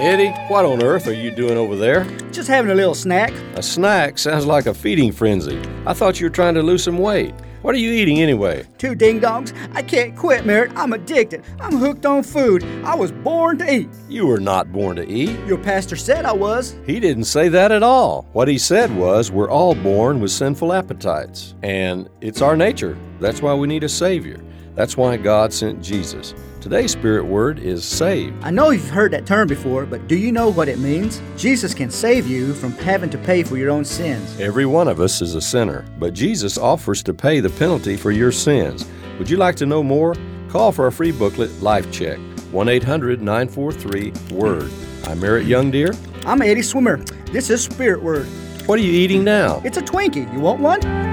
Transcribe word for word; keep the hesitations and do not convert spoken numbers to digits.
Eddie, what on earth are you doing over there? Just having a little snack. A snack sounds like a feeding frenzy. I thought you were trying to lose some weight. What are you eating anyway? Two ding-dongs. I can't quit, Merritt. I'm addicted. I'm hooked on food. I was born to eat. You were not born to eat. Your pastor said I was. He didn't say that at all. What he said was we're all born with sinful appetites. And it's our nature. That's why we need a Savior. That's why God sent Jesus. Today's Spirit word is saved. I know you've heard that term before, but do you know what it means? Jesus can save you from having to pay for your own sins. Every one of us is a sinner, but Jesus offers to pay the penalty for your sins. Would you like to know more? Call for a free booklet, Life Check, one eight hundred nine four three WORD. I'm Merritt Youngdeer. I'm Eddie Swimmer. This is Spirit Word. What are you eating now? It's a Twinkie. You want one?